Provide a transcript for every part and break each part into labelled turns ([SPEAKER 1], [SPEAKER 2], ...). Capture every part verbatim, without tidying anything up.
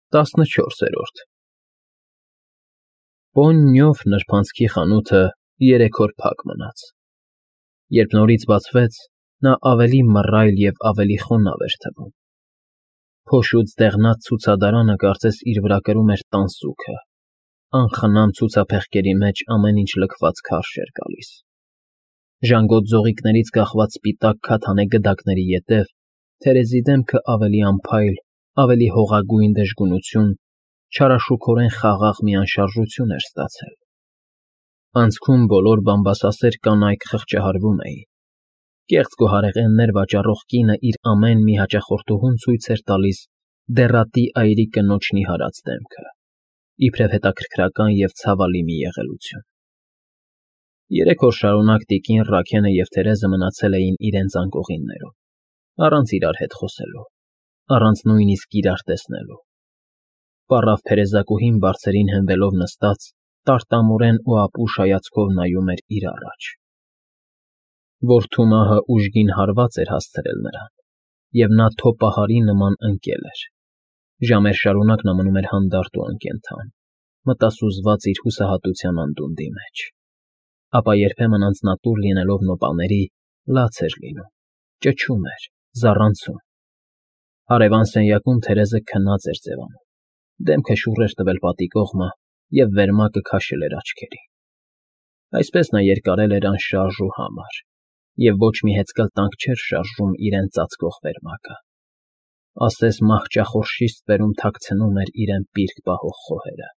[SPEAKER 1] տասնչորսերորդ Պոննյով նրբանցքի խանութը երեք օր փակ մնաց։ Երբ նորից բացվեց, նա ավելի մռայլ և ավելի խոնավ էր թվում։ Փոշուց դեղնած ցուցադարանը կարծես իր վրա կրում էր տանսուքը, անխնամ ցուցափեղկերի մեջ ամեն ինչ լքված քարշ էր գալիս։ Ժանգոտ ձողիկներից կախված սպիտակ քաթանե գդակների ետև Թերեզի դեմքը ավելի անփայլ, ավելի հողագույն դժգունություն, չարաշուքորեն խաղաղ մի անշարժություն էր ստացել։ Անցքում բոլոր բամբասասեր կանայք խղճահարվում էին։ Կեղծ գոհարեղեններ վաճառող կինը իր ամեն մի հաճախորդուհուն ցույց էր տալիս դեռատի այրի կնոջ նիհարած դեմքը, իբրև հետաքրքրական և ցավալի մի եղելություն։ Երեք օր շարունակ տիկին Ռաքենը և Թերեզը մնացել էին իրենց անկողիններում, առանց իրար հետ խոսելու, առանց նույնիսկ իրար տեսնելու։ Պառավ փերեզակուհին բարձերին հենվելով նստած, տարտամորեն ու ապուշ հայացքով նայում էր իր առաջ։ Որդու մահը ուժգին հարված էր հասցրել նրան, և նա թոպահարի նման ընկել էր։ Ժամեր շարունակ նա մնում էր հանդարտ ու անկենդան, մտասուզված իր հուսահատության անդունդի մեջ։ Ապա երբեմն անձնատուր լինելով նոպաների, լաց էր լինում, ճչում էր, զառանցում։ Հարևան սենյակում Թերեզը քնած էր ձևանում, դեմքը շուռ էր տվել պատի կողմը և վերմակը քաշել էր աչքերին։ Այսպես նա երկարել էր անշարժ ու համառ, և ոչ մի հեծկլ տանկ չէր շարժում իրեն ծածկող վերմակը։ Ասես մահճախորշի ստվերում թաքցնում էր իրեն պիրկ պահող խոհերը։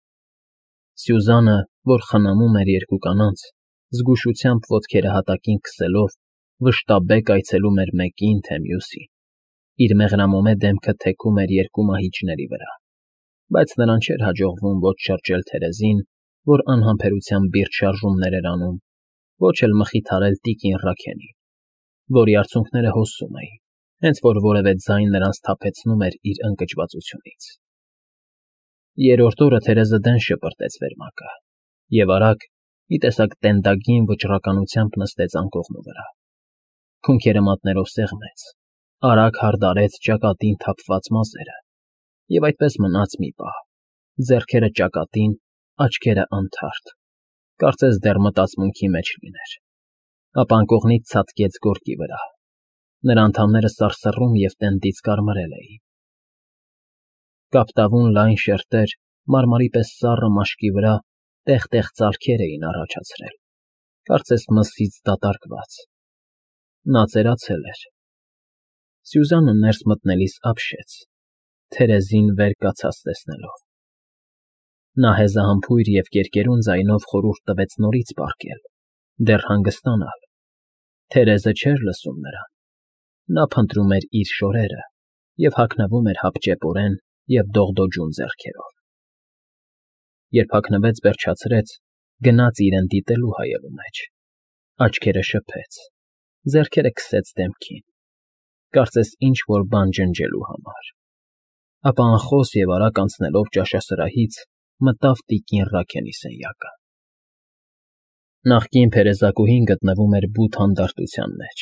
[SPEAKER 1] Սյուզանը, որ խնամում էր երկու կանանց, զգուշությամբ ոտքերը հատակին քսելով, վշտաբեկ այցելում էր մեկին, թե մյուսին, իր մեղրամոմե դեմքը թեքում էր երկու մահիճների վրա, բայց նրան չէր հաջողվում ոչ շրջել Թերեզին, որ անհամբերությամբ բիրտ շարժումներ էր անում, ոչ էլ մխիթարել տիկին Ռաքենին, որի արցունքները հոսում էին, հենց որ որևէ ձայն նրան սթափեցնում էր իր ընկճվածությունից։ Երրորդ օրը Թերեզը դեն շպրտեց վերմակը և արագ, մի տեսակ տենդագին վճռականությամբ նստեց անկողնու վրա։ Քունքերը մատներով սեղմեց, արագ հարդարեց ճակատին թափված մազերը և այդպես մնաց մի պահ, ձեռքերը ճակատին, աչքերը անթարթ, կարծես դեռ մտածմունքի մեջ լիներ։ Ապա անկողնից ցատկեց գորգի վրա։ Նրա անդամները սարսռում և տենդից կարմրել էին։ Կապտավուն լայն շերտեր մարմարի պես սառը մաշկի վրա տեղ֊տեղ ծալքեր էին առաջացրել, կարծես մսից դատարկված։ Նա ծերացել էր։ Սյուզանը ներս մտնելիս ապշեց, Թերեզին վեր կացած տեսնելով։ Նա հեզահամբույր և կերկերուն ձայնով խորհուրդ տվեց նորից պառկել, դեռ հանգստանալ։ Թերեզը չէր լսում նրան։ Նա փնտրում էր իր շորերը և հագնվում էր հապճեպորեն և դողդոջուն ձեռքերով։ Երբ հագնվեց, վերջացրեց, գնաց իրեն դիտելու հայելու մեջ, աչքերը շփեց, ձեռքերը քսեց դեմքին, կարծես ինչ֊որ բան ջնջելու համար։ Ապա անխոս և արագ անցնելով ճաշասրահից, մտավ տիկին Ռաքենի սենյակը։ Նախկին փերեզակուհին գտնվում էր բութ հանդարտության մեջ։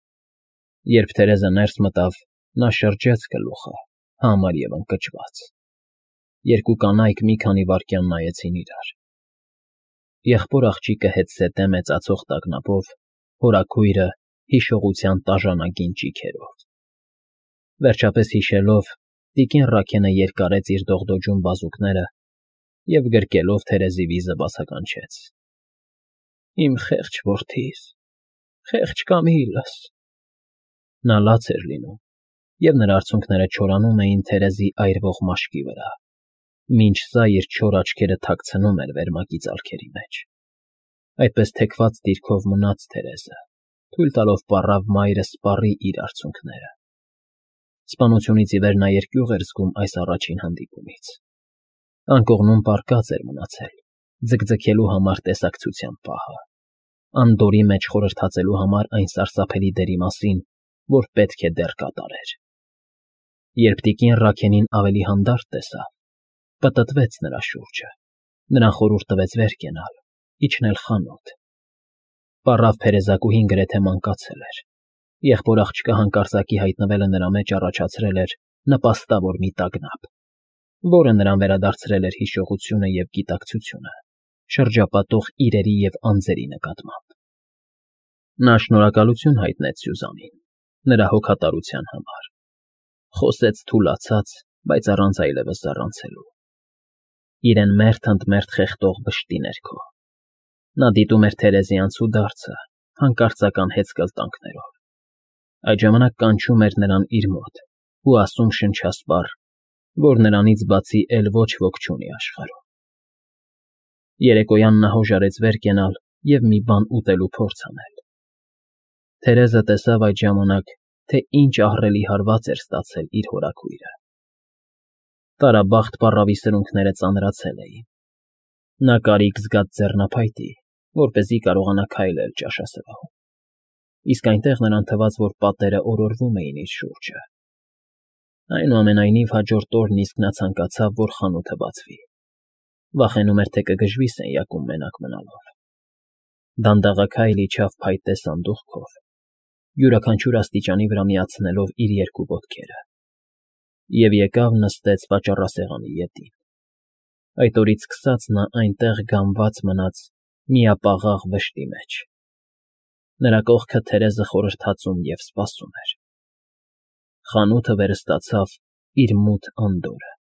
[SPEAKER 1] Երբ Թերեզը ներս մտավ, նա շրջեց գլուխը, համառ և ընկճված։ Երկու կանայք մի քանի վայրկյան նայեցին իրար։ Եղբոր աղջիկը հետզհետե մեծացող տագնապով, հորաքույրը հիշողության տաժանագին ճիգերով։ Վերջապես հիշելով, տիկին Ռաքենը երկարեց իր դողդոջուն բազուկները և գրկելով Թերեզի վիզը բացականչեց. Իմ խեղճ որդիս, խեղճ Կամիլս։ Նա լաց էր լինում, և նրա արցունքները չորանում էին Թերեզի այրվող մաշկի վրա, մինչ սա իր չոր աչքերը թաքցնում էր վերմակի ծալքերի մեջ։ Այդպես թեքված դիրքով մնաց Թերեզը, թույլ տալով պառավ մայրը սպառի իր արցունքները։ Սպանությունից ի վեր նա երկյուղ էր զգում այս առաջին հանդիպումից։ Անկողնում պառկած էր մնացել, ձգձգելու համար տեսակցության պահը, անդորրի մեջ խորհրդածելու համար այն սարսափելի դերի մասին, որ պետք է դեռ կատարեր։ Երբ տիկին Ռաքենին ավելի հանդարտ տեսավ, պտտվեց նրա շուրջը, նրան խորհուրդ տվեց վեր կենալ, իջնել խանութ։ Պառավ փերեզակուհին գրեթե մանկացել էր։ Եղբոր աղջկա հանկարծակի հայտնվելը նրա մեջ առաջացրել էր նպաստավոր մի տագնապ։ որը նրան վերադարձրել էր հիշողությունը և գիտակցությունը, շրջապատող իրերի և անձերի նկատմամբ։ Նա շնորհակալություն հայտնեց Սյուզանին նրա հոգատարության համար, խոսեց թուլացած, բայց առանց այլևս զառանցելու, իրեն մերթ ընդ մերթ խեղդող վշտի ներքո։ Նա դիտում էր Թերեզի անցուդարձը հանկարծական հեծկլտանքներով, այդ ժամանակ կանչում էր նրան իր մոտ ու ասում շնչասպառ, որ նրանից բացի էլ ոչ ոք չունի աշխարհում։ Երեկոյան նա հոժարեց վեր կենալ և մի բան ուտելու փորձ անել։ Թերեզը տեսավ այդ ժամանակ, թե ինչ ահռելի հարված էր ստացել իր հորաքույրը։ Տարաբախտ պառավի սրունքները ծանրացել էին։ Նա կարիք զգաց ձեռնափայտի, որպեսզի կարողանա քայլել ճաշասրահում, իսկ այնտեղ նրան թվաց, որ պատերը օրորվում էին իր շուրջը։ Այնուամենայնիվ, հաջորդ օրն իսկ նա ցանկացավ, որ խանութը բացվի, վախենում էր, թե կգժվի սենյակում մենակ մնալով։ Դանդաղաքայլ իջավ փայտե սանդուղքով, յուրաքանչյուր աստիճանի վրա միացնելով իր երկու ոտքերը, և եկավ նստեց պատճառասեղանի ետին։ Այդ օրից սկսած նա այնտեղ գամված մնաց միապաղաղ վշտի մեջ։ Նրա կողքը Թերեզը խորհրդածում և սպասում էր։ Խանութը վերստացավ իր մութ անդորրը։